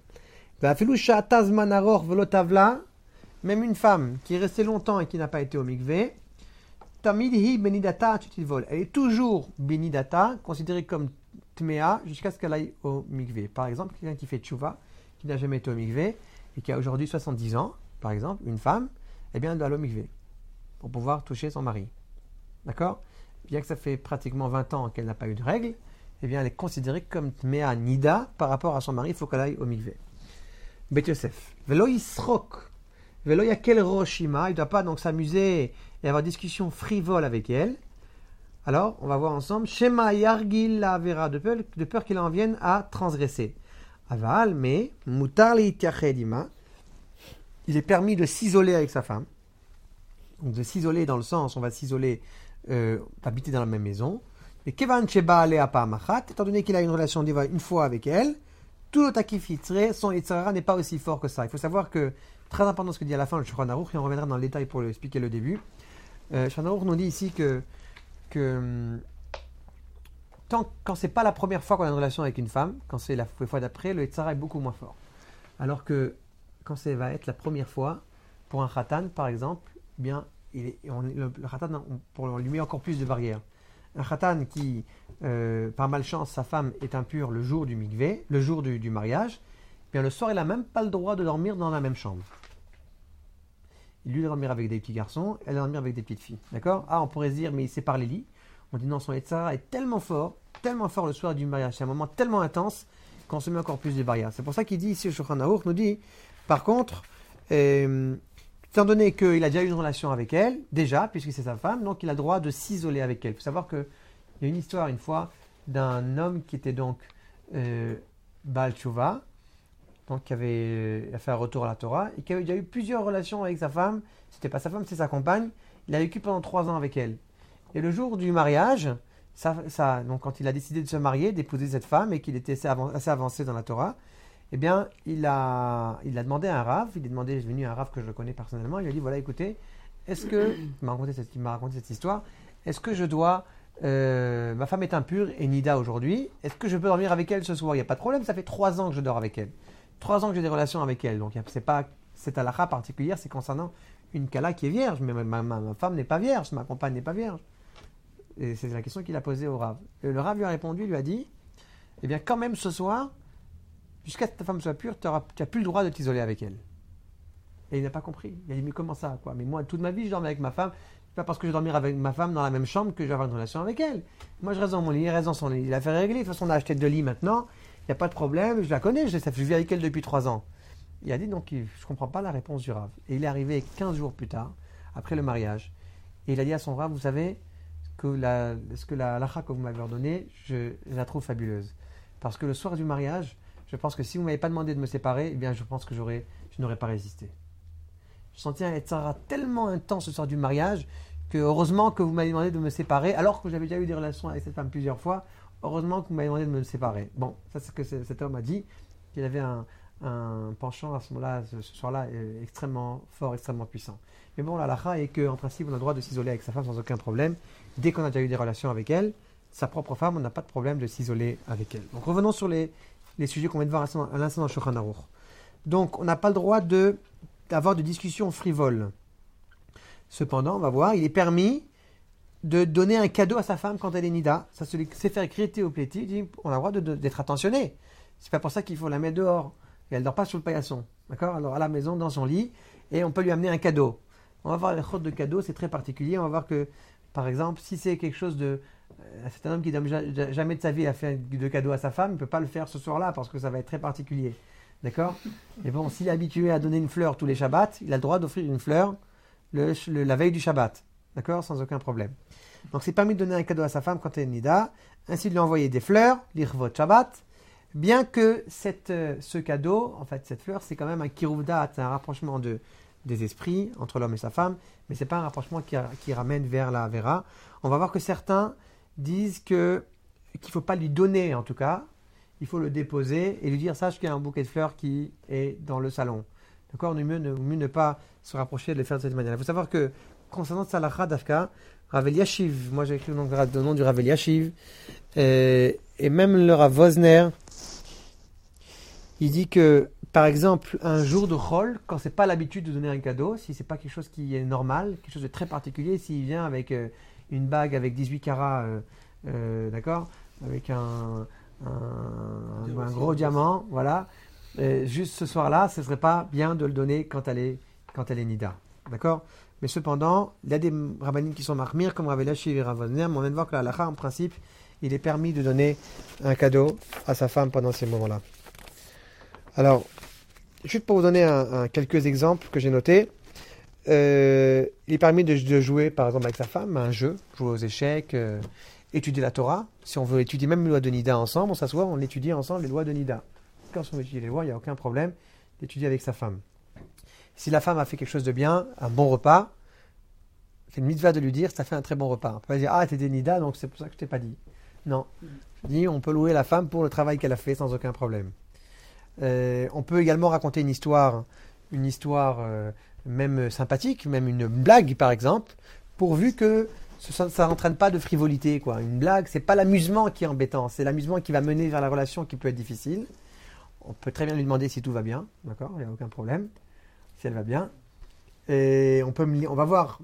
Même une femme qui est restée longtemps et qui n'a pas été au mikvé, tamidhi benidata tchitivol. Elle est toujours benidata, considérée comme tmea, jusqu'à ce qu'elle aille au mikvé. Par exemple, quelqu'un qui fait tchouva, qui n'a jamais été au mikvé, et qui a aujourd'hui soixante-dix ans, par exemple, une femme, eh bien elle doit aller au mikvé pour pouvoir toucher son mari. D'accord? Bien que ça fait pratiquement vingt ans qu'elle n'a pas eu de règles, eh bien elle est considérée comme tmea nida par rapport à son mari, il faut qu'elle aille au mikvé. Bet Yosef. Velo yisrok. Velo yakel roshima. Il ne doit pas donc s'amuser et avoir discussion frivole avec elle. Alors, on va voir ensemble. Shema yargil la avera, de peur, de peur qu'il en vienne à transgresser. Aval, mais, mutar li tiachedima. Il est permis de s'isoler avec sa femme. Donc de s'isoler dans le sens, on va s'isoler, euh, d'habiter dans la même maison. Et kevan sheba alea pa'amachat, étant donné qu'il a une relation une fois avec elle, tout le takif yitzre, son yitzhara n'est pas aussi fort que ça. Il faut savoir que, très important ce que dit à la fin le Shulchan Aruch, et on reviendra dans le détail pour expliquer le début. Euh, Shulchan Aruch nous dit ici que, que tant, quand c'est pas la première fois qu'on a une relation avec une femme, quand c'est la fois d'après, le yitzhara est beaucoup moins fort. Alors que quand ça va être la première fois, pour un khatan par exemple, eh bien, il est, on, le, le khatan, on, pour, on lui met encore plus de barrières. Un khatan qui, euh, par malchance, sa femme est impure le jour du mikvé, le jour du, du mariage, eh bien le soir, il n'a même pas le droit de dormir dans la même chambre. Il lui doit dormir avec des petits garçons, elle doit dormir avec des petites filles. D'accord? Ah, on pourrait se dire, mais il sépare les lits. On dit non, son Yetzara est tellement fort, tellement fort le soir du mariage. C'est un moment tellement intense qu'on se met encore plus de barrières. C'est pour ça qu'il dit ici, le Shulchan Aruch nous dit, par contre, euh, étant donné qu'il a déjà eu une relation avec elle, déjà, puisque c'est sa femme, donc il a le droit de s'isoler avec elle. Il faut savoir qu'il y a une histoire, une fois, d'un homme qui était donc euh, Baal Tshuva, donc qui avait fait un retour à la Torah, et qui avait déjà eu plusieurs relations avec sa femme. C'était pas sa femme, c'était sa compagne. Il a vécu pendant trois ans avec elle. Et le jour du mariage, ça, ça, donc quand il a décidé de se marier, d'épouser cette femme, et qu'il était assez, avan- assez avancé dans la Torah, eh bien, il a, il a demandé à un rave, il est demandé, il est venu à un rave que je connais personnellement, il lui a dit, voilà, écoutez, est-ce que, il m'a raconté cette, il m'a raconté cette histoire, est-ce que je dois, euh, ma femme est impure et nida aujourd'hui, est-ce que je peux dormir avec elle ce soir? Il n'y a pas de problème, ça fait trois ans que je dors avec elle. Trois ans que j'ai des relations avec elle, donc c'est pas cette halakha particulière, c'est concernant une kala qui est vierge, mais ma, ma, ma, ma femme n'est pas vierge, ma compagne n'est pas vierge. Et c'est la question qu'il a posée au rave. Et le rave lui a répondu, il lui a dit, eh bien quand même ce soir, jusqu'à ce que ta femme soit pure, tu n'as plus le droit de t'isoler avec elle. Et il n'a pas compris. Il a dit, mais comment ça, quoi? Mais moi, toute ma vie, je dormais avec ma femme. C'est pas parce que je dormir avec ma femme dans la même chambre que je vais avoir une relation avec elle. Moi, je reste dans mon lit, elle reste dans son lit. Il a fait régler. De toute façon, on a acheté deux lits maintenant. Il n'y a pas de problème. Je la connais. Je, je vis avec elle depuis trois ans. Il a dit, donc, je ne comprends pas la réponse du rave. Et il est arrivé quinze jours plus tard, après le mariage. Et il a dit à son rave, vous savez, que la, ce que la halakha que vous m'avez ordonnée, je, je la trouve fabuleuse. Parce que le soir du mariage, je pense que si vous ne m'avez pas demandé de me séparer, eh bien, je pense que j'aurais, je n'aurais pas résisté. Je sentais un Yetzara tellement intense ce soir du mariage que heureusement que vous m'avez demandé de me séparer, alors que j'avais déjà eu des relations avec cette femme plusieurs fois. Heureusement que vous m'avez demandé de me séparer. Bon, ça c'est ce que cet homme a dit. Il avait un, un penchant à ce moment-là, ce soir-là, extrêmement fort, extrêmement puissant. Mais bon, la halakha est qu'en principe, on a le droit de s'isoler avec sa femme sans aucun problème. Dès qu'on a déjà eu des relations avec elle, sa propre femme, on n'a pas de problème de s'isoler avec elle. Donc revenons sur les, les sujets qu'on vient de voir à l'instant dans Shulchan Aruch. Donc, on n'a pas le droit de, d'avoir de discussions frivoles. Cependant, on va voir, il est permis de donner un cadeau à sa femme quand elle est nida. Ça se c'est faire écrire au pléti, il dit, on a le droit de, de, d'être attentionné. C'est pas pour ça qu'il faut la mettre dehors. Et elle ne dort pas sur le paillasson. D'accord? Alors, à la maison, dans son lit, et on peut lui amener un cadeau. On va voir les chôtes de cadeaux, c'est très particulier. On va voir que, par exemple, si c'est quelque chose de... Euh, c'est un homme qui n'a jamais de sa vie à faire de cadeau à sa femme, il ne peut pas le faire ce soir-là parce que ça va être très particulier. D'accord? Et bon, s'il est habitué à donner une fleur tous les Shabbats, il a le droit d'offrir une fleur le, le, la veille du Shabbat. D'accord? Sans aucun problème. Donc, c'est permis de donner un cadeau à sa femme quand elle est nida, ainsi de lui envoyer des fleurs, l'irvot Shabbat, bien que cette, euh, ce cadeau, en fait, cette fleur, c'est quand même un kirouvdat, c'est un rapprochement de, des esprits entre l'homme et sa femme, mais ce n'est pas un rapprochement qui, qui ramène vers la Avera. On va voir que certains disent que, qu'il ne faut pas lui donner, en tout cas, il faut le déposer et lui dire, sache qu'il y a un bouquet de fleurs qui est dans le salon. D'accord? Il vaut mieux, mieux ne pas se rapprocher de le faire de cette manière. Il faut savoir que, concernant Salacha Dafka, Rav Eliashiv, moi j'ai écrit le nom, le nom du Rav Eliashiv, et, et même le Rav Wozner, il dit que, par exemple, un jour de Chol, quand c'est pas l'habitude de donner un cadeau, si c'est pas quelque chose qui est normal, quelque chose de très particulier, s'il vient avec euh, une bague avec dix-huit carats, euh, euh, d'accord, avec un, un, un, un gros diamant, voilà, et juste ce soir-là, ce serait pas bien de le donner quand elle est, quand elle est nida, d'accord? Mais cependant, il y a des rabbanim qui sont marmir, comme Rav Eliashiv et Rav Wozner, mais on vient de voir que la halakha, en principe, il est permis de donner un cadeau à sa femme pendant ces moments-là. Alors, juste pour vous donner un, un, quelques exemples que j'ai notés, euh, il est permis de, de jouer, par exemple, avec sa femme, à un jeu, jouer aux échecs, euh, étudier la Torah. Si on veut étudier même les lois de Nida ensemble, on s'assoit, on étudie ensemble les lois de Nida. Quand on étudie les lois, il n'y a aucun problème d'étudier avec sa femme. Si la femme a fait quelque chose de bien, un bon repas, c'est une mitzvah de lui dire, ça fait un très bon repas. On peut pas dire, ah, t'es des Nida, donc c'est pour ça que je t'ai pas dit. Non. Je dis, on peut louer la femme pour le travail qu'elle a fait sans aucun problème. Euh, on peut également raconter une histoire, une histoire euh, même sympathique, même une blague par exemple, pourvu que ça n'entraîne pas de frivolité, quoi. Une blague, c'est pas l'amusement qui est embêtant, c'est l'amusement qui va mener vers la relation qui peut être difficile. On peut très bien lui demander si tout va bien, d'accord, il n'y a aucun problème, si elle va bien. Et on peut, on va voir.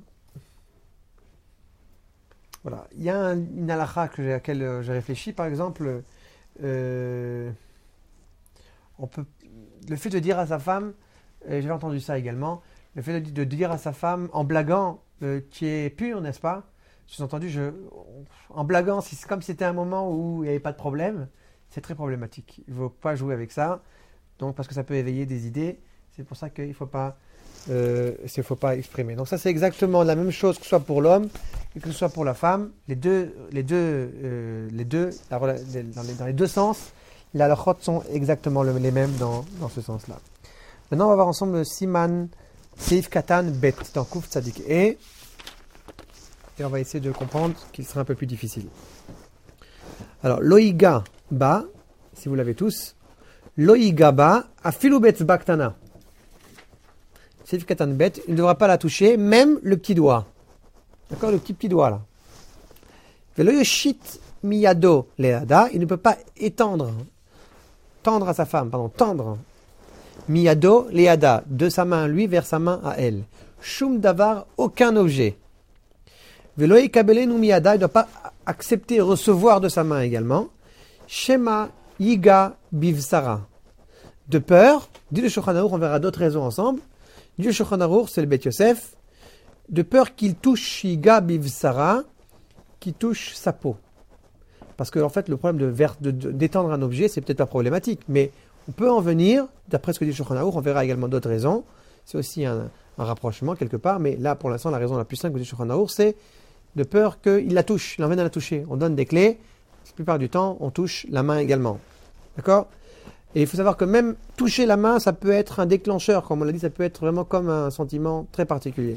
Voilà, il y a un, une halakha à laquelle j'ai réfléchi, par exemple. Euh, On peut, le fait de dire à sa femme, et j'ai entendu ça également, le fait de, de dire à sa femme en blaguant, euh, qui est pur, n'est-ce pas? J'ai entendu, je, en blaguant, si c'est comme si c'était un moment où il n'y avait pas de problème, c'est très problématique. Il ne faut pas jouer avec ça, donc parce que ça peut éveiller des idées. C'est pour ça qu'il ne faut pas, euh, il faut pas exprimer. Donc ça, c'est exactement la même chose que ce soit pour l'homme et que ce soit pour la femme. Les deux, les deux, euh, les deux, la, les, dans, les, dans les deux sens. Les halachot sont exactement le, les mêmes dans, dans ce sens-là. Maintenant, on va voir ensemble le Siman Seif Katan Bet dans Kouf Tzadik E. Et on va essayer de comprendre qu'il sera un peu plus difficile. Alors, Loïga Ba, si vous l'avez tous, Loïga Ba, Afilu Bet Baktana. Seif Katan Bet, il ne devra pas la toucher, même le petit doigt. D'accord, le petit petit doigt là. Veloyoshit Miyado Leada, il ne peut pas étendre. Tendre à sa femme, pardon, tendre. Miyado, leada, de sa main lui vers sa main à elle. Shum davar, aucun objet. Veloé kabele nu miyada, il ne doit pas accepter, recevoir de sa main également. Shema yiga bivsara. De peur, dit le Shulchan Aruch, on verra d'autres raisons ensemble. Dit le Shulchan Aruch, c'est le Bet Yosef. De peur qu'il touche yiga bivsara, qui touche sa peau. Parce que en fait, le problème de, ver, de, de d'étendre un objet, c'est peut-être pas problématique, mais on peut en venir, d'après ce que dit Shulchan Aruch, on verra également d'autres raisons. C'est aussi un, un rapprochement quelque part, mais là, pour l'instant, la raison la plus simple que dit Shulchan Aruch, c'est de peur qu'il la touche, il en vienne à la toucher. On donne des clés, la plupart du temps, on touche la main également. D'accord? Et il faut savoir que même toucher la main, ça peut être un déclencheur, comme on l'a dit, ça peut être vraiment comme un sentiment très particulier.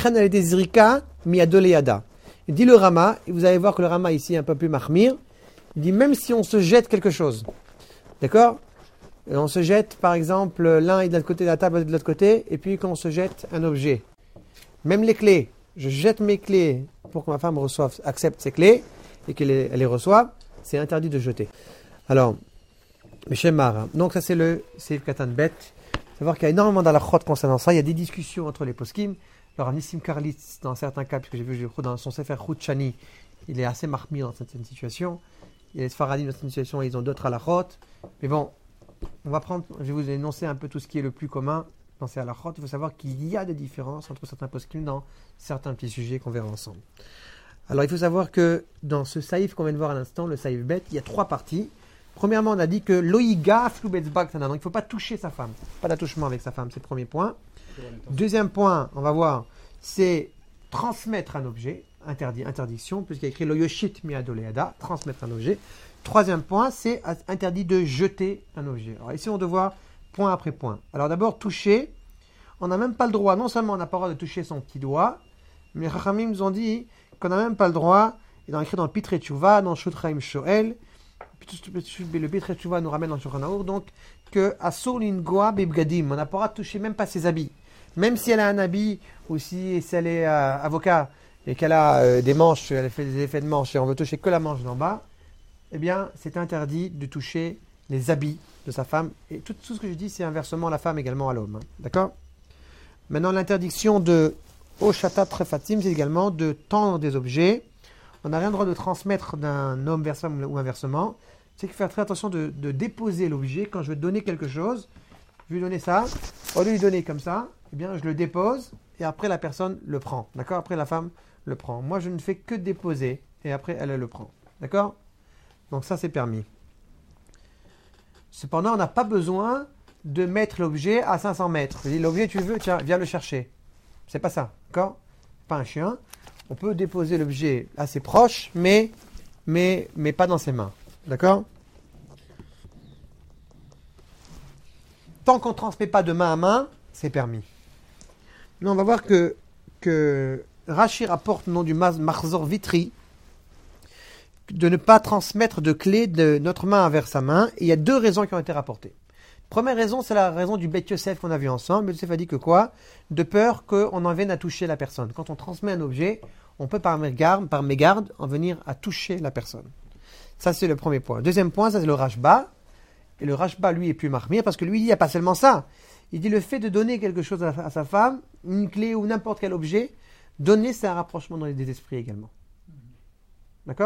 Il dit le Rama, et vous allez voir que le Rama ici est un peu plus mahmir, il dit même si on se jette quelque chose, d'accord? On se jette par exemple, l'un est de l'autre côté de la table, l'autre de l'autre côté, et puis quand on se jette un objet, même les clés, je jette mes clés pour que ma femme reçoive, accepte ses clés, et qu'elle les, elle les reçoive, c'est interdit de jeter. Alors, Meshemar, donc ça c'est le Seif Katan Bet, savoir qu'il y a énormément d'halachot concernant ça, il y a des discussions entre les poskim. Alors, Nissim Karlitz, dans certains cas, puisque j'ai vu dans son Sefer Chut Shani, il est assez mahmir dans certaines situations. Il y a les Sfaradim dans certaines situations, ils ont d'autres halachot. Mais bon, on va prendre, je vais vous énoncer un peu tout ce qui est le plus commun dans ces halachot. Il faut savoir qu'il y a des différences entre certains poskim dans certains petits sujets qu'on verra ensemble. Alors, il faut savoir que dans ce saïf qu'on vient de voir à l'instant, le saïf bet, il y a trois parties. Premièrement, on a dit que loïga flubetsbak, donc il ne faut pas toucher sa femme. Pas d'attouchement avec sa femme, c'est le premier point. Deuxième point, on va voir, c'est transmettre un objet, interdit, interdiction, puisqu'il y a écrit lo yoshit miado leada, transmettre un objet. troisième point, c'est interdit de jeter un objet. Alors ici, on doit voir point après point. Alors d'abord, toucher. On n'a même pas le droit, non seulement on n'a pas le droit de toucher son petit doigt, mais les Chachamim nous ont dit qu'on n'a même pas le droit, et dans écrit dans le Pitre Tshuva, dans Shulchan Shoel, le Pitre Tshuva nous ramène dans Shulchan Aour, donc que Asur Lingoa Bibgadim, on n'a pas le droit de toucher même pas ses habits. Même si elle a un habit, ou si, si elle est euh, avocat, et qu'elle a euh, des manches, elle fait des effets de manches, et on veut toucher que la manche d'en bas, eh bien, c'est interdit de toucher les habits de sa femme. Et tout, tout ce que je dis, c'est inversement à la femme également à l'homme. Hein. D'accord ? Maintenant, l'interdiction de Oshatat Trefatim, c'est également de tendre des objets. On n'a rien le droit de transmettre d'un homme vers sa femme ou inversement. C'est qu'il faut faire très attention de, de déposer l'objet. Quand je veux donner quelque chose, je vais lui donner ça. Au lieu de lui donner comme ça, eh bien, je le dépose et après la personne le prend. D'accord ? Après la femme le prend. Moi, je ne fais que déposer et après elle, elle le prend. D'accord ? Donc ça, c'est permis. Cependant, on n'a pas besoin de mettre l'objet à cinq cents mètres. Je dis, l'objet, tu le veux, tiens, viens le chercher. C'est pas ça, d'accord ? Pas un chien. On peut déposer l'objet assez proche, mais, mais, mais pas dans ses mains. D'accord ? Tant qu'on ne transmet pas de main à main, c'est permis. Maintenant, on va voir que, que Rashi rapporte le nom du Marzor Vitri, de ne pas transmettre de clé de notre main vers sa main. Et il y a deux raisons qui ont été rapportées. Première raison, c'est la raison du Bet Yosef qu'on a vu ensemble. Bet Yosef a dit que quoi ? De peur qu'on en vienne à toucher la personne. Quand on transmet un objet, on peut par mégarde, par mégarde en venir à toucher la personne. Ça, c'est le premier point. Deuxième point, ça c'est le Rashba. Et le Rashba, lui, est plus marmire parce que lui, il n'y a pas seulement ça. Il dit le fait de donner quelque chose à, à sa femme, une clé ou n'importe quel objet, donner, c'est un rapprochement dans les des esprits également. D'accord ?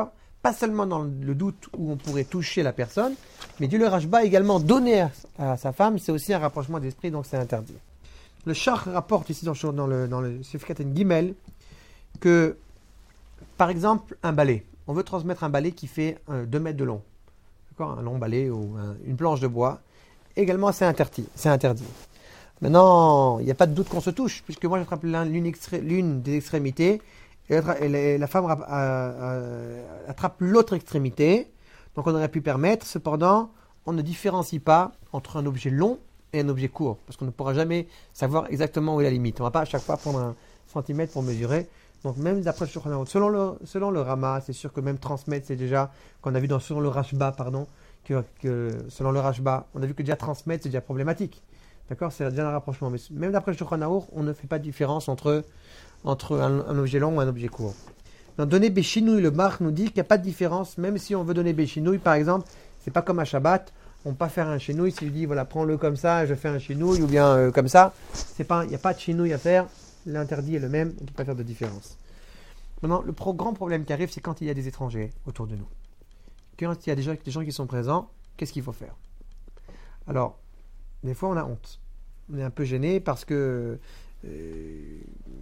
Pas seulement dans le doute où on pourrait toucher la personne, mais dit le Rashba également donner à, à sa femme, c'est aussi un rapprochement d'esprit, donc c'est interdit. Le Shach rapporte ici dans, dans le, dans le Sifkat en Gimel que, par exemple, un balai. On veut transmettre un balai qui fait euh, deux mètres de long. D'accord ? Un long balai ou un, une planche de bois. Également, c'est interdit. C'est interdit. Maintenant, il n'y a pas de doute qu'on se touche, puisque moi, j'attrape l'une, extré- l'une des extrémités, et la, et la femme euh, euh, attrape l'autre extrémité. Donc on aurait pu permettre, cependant, on ne différencie pas entre un objet long et un objet court, parce qu'on ne pourra jamais savoir exactement où est la limite. On ne va pas à chaque fois prendre un centimètre pour mesurer. Donc même d'après le Shulchan Aruch, selon le, selon le Rama, c'est sûr que même transmettre, c'est déjà, qu'on a vu dans selon le Rashba, pardon, que, que selon le Rashba, on a vu que déjà transmettre, c'est déjà problématique. D'accord ? C'est déjà un rapprochement. Mais même d'après le Shulchan Aruch, on ne fait pas de différence entre entre un, un objet long ou un objet court. Dans donner Béchinouille, le Marc nous dit qu'il n'y a pas de différence, même si on veut donner Béchinouille, par exemple, c'est pas comme à Shabbat, on ne peut pas faire un chinouille, si je dis, voilà, prends-le comme ça, je fais un chinouille, ou bien euh, comme ça, c'est pas, il n'y a pas de chinouille à faire, l'interdit est le même, on ne peut pas faire de différence. Maintenant, le pro- grand problème qui arrive, c'est quand il y a des étrangers autour de nous. Quand il y a des gens, des gens qui sont présents, qu'est-ce qu'il faut faire ? Alors, des fois, on a honte. On est un peu gêné parce que... Euh,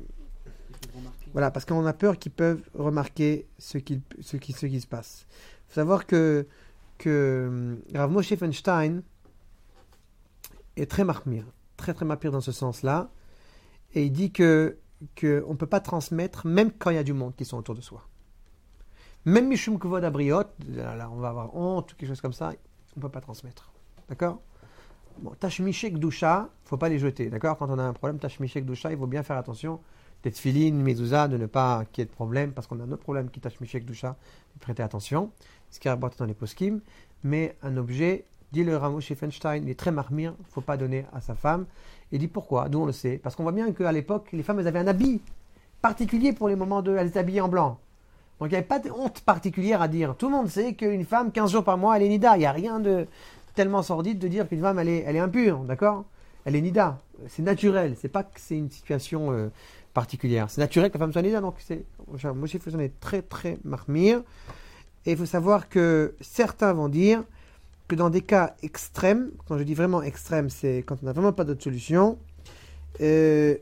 Voilà, parce qu'on a peur qu'ils peuvent remarquer ce qui, ce qui, ce qui se passe. Il faut savoir que, que Rav Moshe Feinstein est très marmire, très très marmire dans ce sens-là, et il dit que qu'on ne peut pas transmettre, même quand il y a du monde qui sont autour de soi. Même Mishum Kuvod Abriot, là on va avoir honte ou quelque chose comme ça, on ne peut pas transmettre. D'accord ? Bon, Tashmishek Doucha, il ne faut pas les jeter. D'accord ? Quand on a un problème, Tashmishek Doucha, il faut bien faire attention. Peut-être Tfilin, Mezouza, de ne pas qu'il y ait de problème, parce qu'on a un autre problème qui tâche Mishek Doucha, prêtez attention, ce qui est rapporté dans les poskim, mais un objet, dit le Rav Moshe Feinstein, il est très marmire, il ne faut pas donner à sa femme, et dit pourquoi, d'où on le sait, parce qu'on voit bien qu'à l'époque, les femmes, elles avaient un habit particulier pour les moments de, elles étaient habillées en blanc, donc il n'y avait pas de honte particulière à dire, tout le monde sait qu'une femme, quinze jours par mois, elle est nida, il n'y a rien de tellement sordide de dire qu'une femme, elle est, elle est impure, d'accord ? Elle est nida, c'est naturel, c'est pas que c'est une situation... Euh, particulière. C'est naturel que la femme soit nida, donc c'est Moshe Feinstein est très très marmire. Et il faut savoir que certains vont dire que dans des cas extrêmes, quand je dis vraiment extrême, c'est quand on n'a vraiment pas d'autre solution, euh,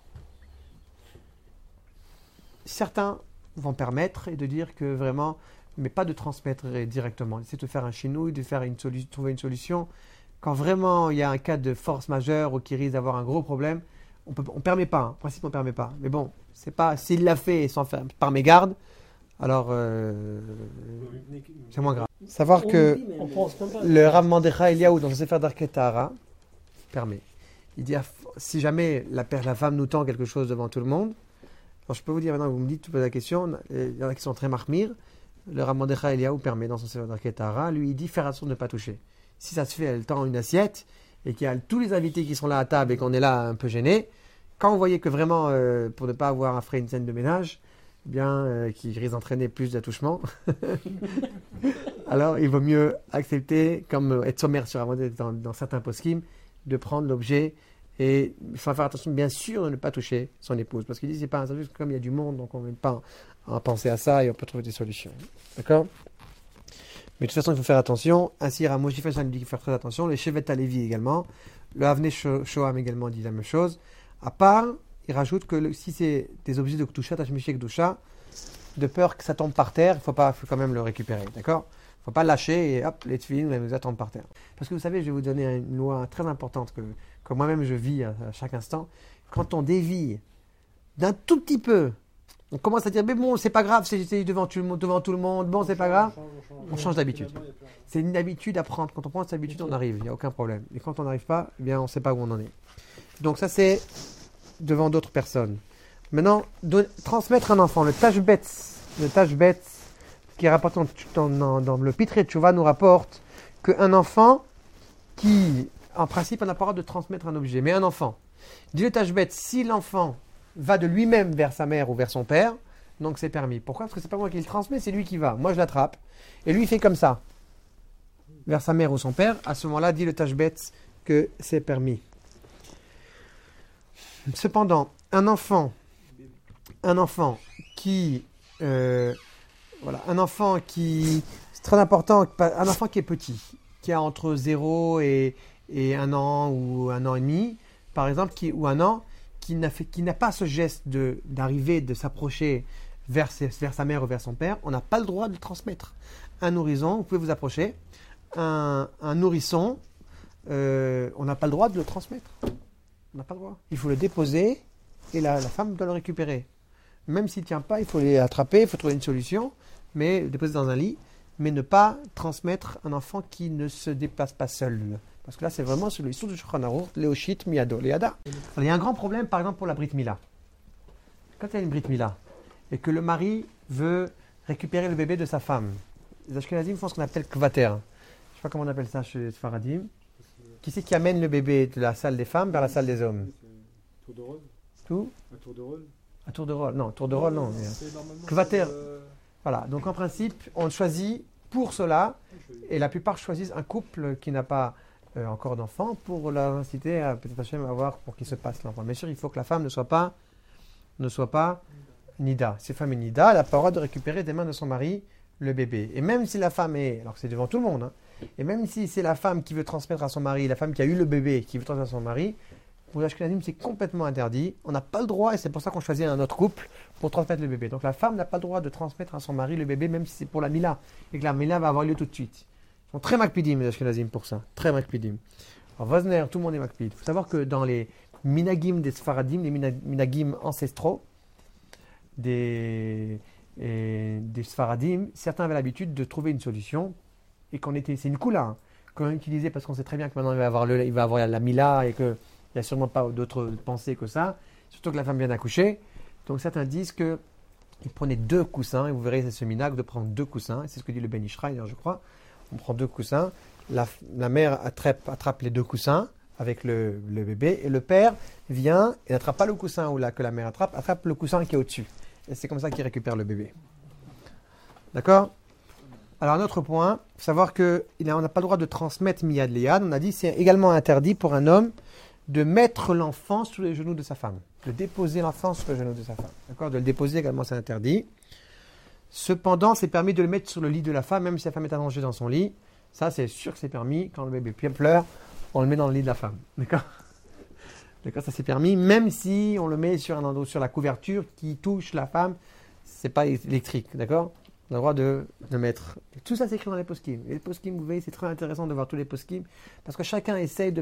certains vont permettre et de dire que vraiment, mais pas de transmettre directement. C'est de faire un chinouille, de faire une solution, trouver une solution. Quand vraiment il y a un cas de force majeure ou qui risque d'avoir un gros problème, on ne permet pas, hein. En principe on ne permet pas. Mais bon, c'est pas, s'il l'a fait sans faire, par mégarde, alors euh, c'est moins grave. Savoir que le Rav Mordechai Eliaou dans son Sefer Darkei Tahara permet. Il dit si jamais la, la femme nous tend quelque chose devant tout le monde, alors je peux vous dire maintenant, vous me dites, tu poses la question, il y en a qui sont très marmires, le Rav Mordechai Eliaou permet dans son Sefer Darkei Tahara, lui il dit faire attention de ne pas toucher. Si ça se fait, elle tend une assiette et qu'il y a tous les invités qui sont là à table et qu'on est là un peu gênés, quand vous voyez que vraiment, euh, pour ne pas avoir à faire une scène de ménage, eh bien, euh, qui risque d'entraîner plus d'attouchements, alors il vaut mieux accepter, comme euh, être sommaire sur dans, dans certains poskim, de prendre l'objet et il faut faire attention, bien sûr, de ne pas toucher son épouse. Parce qu'il dit, c'est pas un service, comme il y a du monde, donc on ne veut pas en, en penser à ça et on peut trouver des solutions. D'accord ? Mais de toute façon, il faut faire attention. Ainsi, Ramosh Yifashan dit qu'il faut faire très attention. Le Shevet Halevi également. Le Avnei Shoham également dit la même chose. À part, il rajoute que le, si c'est des objets de Kedusha, Tashmishi Kedusha, de peur que ça tombe par terre, il faut, pas, faut quand même le récupérer. D'accord ? Il ne faut pas le lâcher et hop, les tefilines, nous attendent par terre. Parce que vous savez, je vais vous donner une loi très importante que, que moi-même je vis à, à chaque instant. Quand on dévie d'un tout petit peu, on commence à dire, mais bon, c'est pas grave, c'est, c'est devant, tout le monde, devant tout le monde, bon, c'est pas grave. On change d'habitude. C'est une habitude à prendre. Quand on prend cette habitude, on arrive, il n'y a aucun problème. Et quand on n'arrive pas, eh bien, on ne sait pas où on en est. Donc ça, c'est devant d'autres personnes. Maintenant, don- transmettre un enfant, le tashbet, le tashbet, qui est rapporté dans, dans, dans le Pitrei Teshuvah, nous rapporte qu'un enfant qui, en principe, on n'a pas le droit de transmettre un objet, mais un enfant, dit le tashbet, si l'enfant va de lui-même vers sa mère ou vers son père, donc c'est permis. Pourquoi ? Parce que c'est pas moi qui le transmets, c'est lui qui va. Moi, je l'attrape. Et lui, il fait comme ça, vers sa mère ou son père. À ce moment-là, dit le tashbet que c'est permis. Cependant, un enfant, un enfant qui, euh, voilà, un enfant qui, c'est très important, un enfant qui est petit, qui a entre zéro et, et un an ou un an et demi, par exemple, qui, ou un an, qui n'a, fait, qui n'a pas ce geste de, d'arriver, de s'approcher vers, ses, vers sa mère ou vers son père, on n'a pas le droit de le transmettre. Un nourrisson, vous pouvez vous approcher, un, un nourrisson, euh, on n'a pas le droit de le transmettre. On n'a pas le droit. Il faut le déposer et la, la femme doit le récupérer. Même s'il ne tient pas, il faut les attraper, il faut trouver une solution, mais le déposer dans un lit, mais ne pas transmettre un enfant qui ne se déplace pas seul. Parce que là, c'est vraiment sur le Issur du Shulchan Aruch, Léoshit, Miyado, Léada. Alors, il y a un grand problème, par exemple, pour la Brit Mila. Quand il y a une Brit Mila, et que le mari veut récupérer le bébé de sa femme, les Ashkenazim font ce qu'on appelle kvater. Je ne sais pas comment on appelle ça chez les Sfaradim. Qui c'est qui amène le bébé de la salle des femmes vers la salle des hommes ? Tour de rôle. Tout ? Un tour de rôle. Un tour de rôle. Non, tour de rôle, non. C'est Kvater. euh, Voilà. Donc, en principe, on choisit pour cela, et la plupart choisissent un couple qui n'a pas euh, encore d'enfant pour l'inciter à peut-être Hachem à avoir pour qu'il se passe l'enfant. Bien sûr, il faut que la femme ne soit pas, ne soit pas Nida. Si la femme est Nida, elle n'a pas le droit de récupérer des mains de son mari le bébé. Et même si la femme est, alors que c'est devant tout le monde, hein, et même si c'est la femme qui veut transmettre à son mari, la femme qui a eu le bébé qui veut transmettre à son mari, pour les Ashkenazim, c'est complètement interdit. On n'a pas le droit, et c'est pour ça qu'on choisit un autre couple pour transmettre le bébé. Donc la femme n'a pas le droit de transmettre à son mari le bébé, même si c'est pour la Mila, et que la Mila va avoir lieu tout de suite. Ils sont très makpidim, les Ashkenazim, pour ça. Très makpidim. Alors Vosner, tout le monde est makpid. Il faut savoir que dans les minagim des Sfaradim, les minagim ancestraux des, et des Sfaradim, certains avaient l'habitude de trouver une solution, et qu'on était, c'est une coula, hein, qu'on utilisait parce qu'on sait très bien que maintenant il va avoir, le, il va avoir la Mila et qu'il n'y a sûrement pas d'autres pensées que ça, surtout que la femme vient d'accoucher. Donc certains disent qu'ils prenaient deux coussins, et vous verrez c'est ce minag de prendre deux coussins, et c'est ce que dit le Ben Ishraï, je crois. On prend deux coussins, la, la mère attrape, attrape les deux coussins avec le, le bébé, et le père vient et n'attrape pas le coussin ou là, que la mère attrape, attrape le coussin qui est au-dessus. Et c'est comme ça qu'il récupère le bébé. D'accord ? Alors, un autre point, il faut savoir qu'on n'a pas le droit de transmettre Miyad Liad. On a dit que c'est également interdit pour un homme de mettre l'enfant sous les genoux de sa femme, de déposer l'enfant sous les genoux de sa femme. D'accord ? De le déposer également, c'est interdit. Cependant, c'est permis de le mettre sur le lit de la femme, même si la femme est allongée dans son lit. Ça, c'est sûr que c'est permis. Quand le bébé pleure, on le met dans le lit de la femme. D'accord ? D'accord, ça c'est permis, même si on le met sur un endroit, sur la couverture qui touche la femme, c'est pas électrique. D'accord ? On a le droit de le mettre. Tout ça, c'est écrit dans les poskim. Et les poskim, vous voyez, c'est très intéressant de voir tous les poskim, parce que chacun essaye de